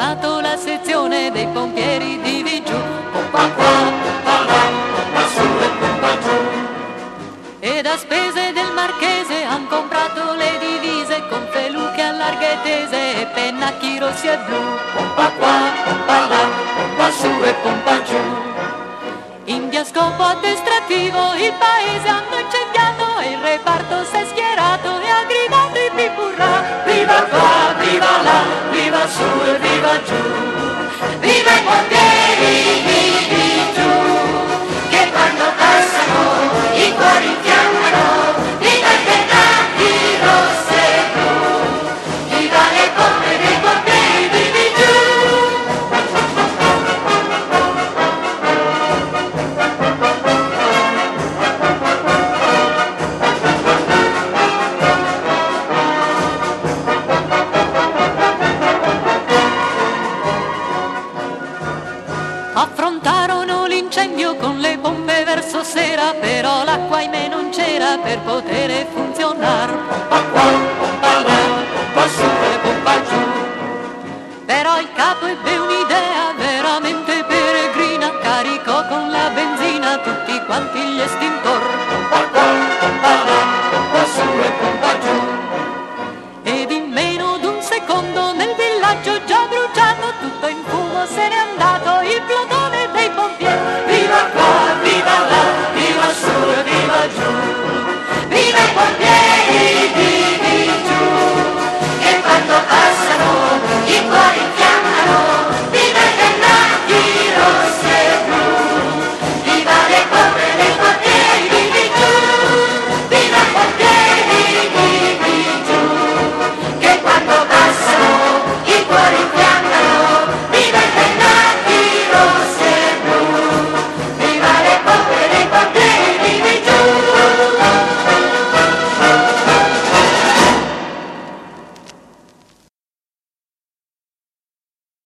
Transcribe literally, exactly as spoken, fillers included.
chiamato la sezione dei pompieri di Vigiù. Pompa qua, pompa là, pompa su e pompa giù. E da spese del Marchese han comprato le divise con feluche a larghe tese e pennacchi rossi e blu. Pompa qua, pompa là, pompa su e pompa giù. In via scopo addestrativo il paese hanno incendiato e il reparto si è schierato e ha gridato i pipurra. Viva qua, viva là, viva su e viva giù. Viva i pompieri di giù, che quando passano i cuori infiammano. Viva i pennacchi rossi e blu, viva le pompe dei pompieri di giù. Affrontarono l'incendio con le pompe verso sera, però l'acqua ahimè non c'era per poter funzionare. Pompa qua, pompa là, pompa su e pompa giù. Però il capo ebbe un'idea veramente peregrina, caricò con la benzina tutti quanti gli estintor. Pompa qua, pompa là, pompa su e pompa giù. Ed in meno d'un secondo nel villaggio già bruciato, tutto in fumo se n'è andato il plotone.